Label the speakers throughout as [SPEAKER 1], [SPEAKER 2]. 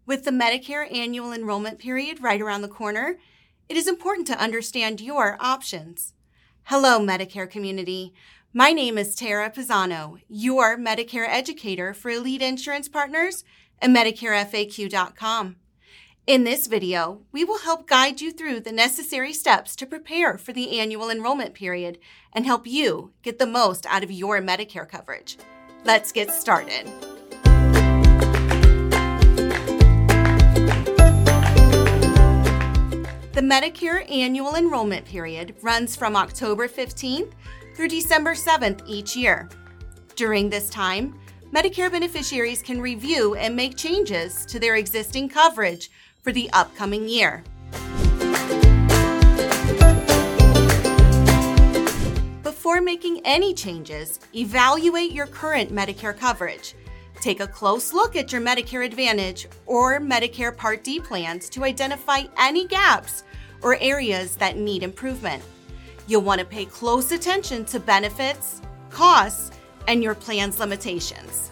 [SPEAKER 1] With the Medicare annual enrollment period right around the corner, it is important to understand your options. Hello, Medicare community. My name is Tara Pisano, your Medicare educator for Elite Insurance Partners and MedicareFAQ.com. In this video, we will help guide you through the necessary steps to prepare for the annual enrollment period and help you get the most out of your Medicare coverage. Let's get started. The Medicare annual enrollment period runs from October 15th through December 7th each year. During this time, Medicare beneficiaries can review and make changes to their existing coverage for the upcoming year. Before making any changes, evaluate your current Medicare coverage. Take a close look at your Medicare Advantage or Medicare Part D plans to identify any gaps or areas that need improvement. You'll want to pay close attention to benefits, costs, and your plan's limitations.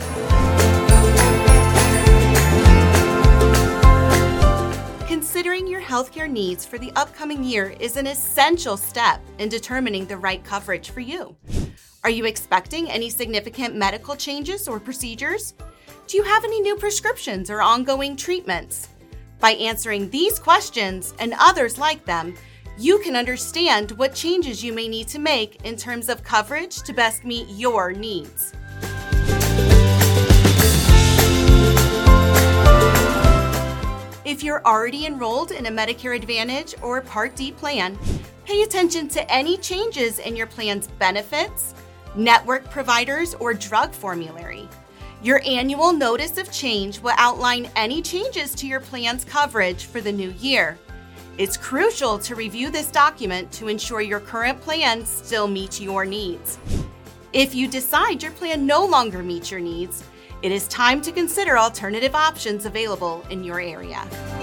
[SPEAKER 1] Considering your healthcare needs for the upcoming year is an essential step in determining the right coverage for you. Are you expecting any significant medical changes or procedures? Do you have any new prescriptions or ongoing treatments? By answering these questions and others like them, you can understand what changes you may need to make in terms of coverage to best meet your needs. If you're already enrolled in a Medicare Advantage or Part D plan, pay attention to any changes in your plan's benefits, network providers, or drug formulary. Your annual notice of change will outline any changes to your plan's coverage for the new year. It's crucial to review this document to ensure your current plan still meets your needs. If you decide your plan no longer meets your needs, it is time to consider alternative options available in your area.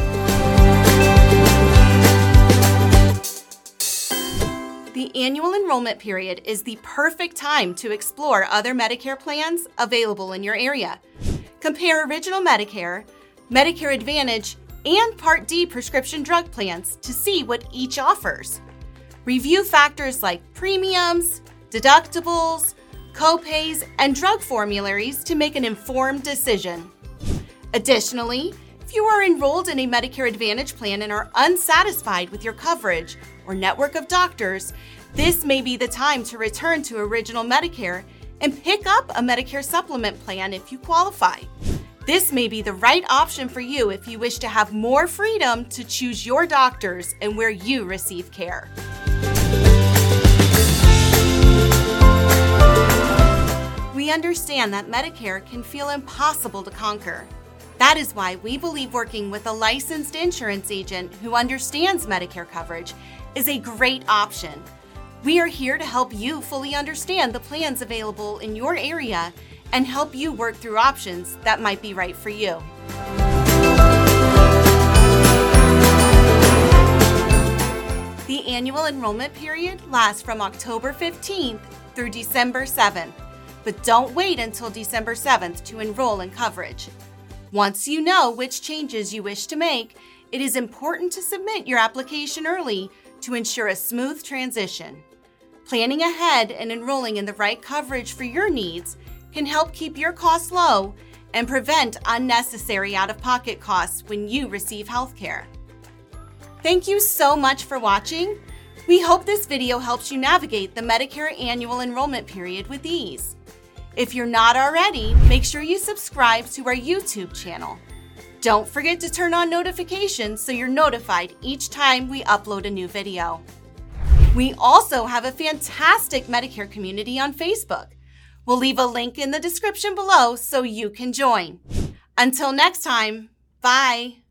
[SPEAKER 1] The annual enrollment period is the perfect time to explore other Medicare plans available in your area. Compare Original Medicare, Medicare Advantage, and Part D prescription drug plans to see what each offers. Review factors like premiums, deductibles, co-pays, and drug formularies to make an informed decision. Additionally, if you are enrolled in a Medicare Advantage plan and are unsatisfied with your coverage or network of doctors, this may be the time to return to Original Medicare and pick up a Medicare Supplement plan if you qualify. This may be the right option for you if you wish to have more freedom to choose your doctors and where you receive care. We understand that Medicare can feel impossible to conquer. That is why we believe working with a licensed insurance agent who understands Medicare coverage is a great option. We are here to help you fully understand the plans available in your area and help you work through options that might be right for you. The annual enrollment period lasts from October 15th through December 7th. But don't wait until December 7th to enroll in coverage. Once you know which changes you wish to make, it is important to submit your application early to ensure a smooth transition. Planning ahead and enrolling in the right coverage for your needs can help keep your costs low and prevent unnecessary out-of-pocket costs when you receive health care. Thank you so much for watching. We hope this video helps you navigate the Medicare annual enrollment period with ease. If you're not already, make sure you subscribe to our YouTube channel. Don't forget to turn on notifications so you're notified each time we upload a new video. We also have a fantastic Medicare community on Facebook. We'll leave a link in the description below so you can join. Until next time, bye.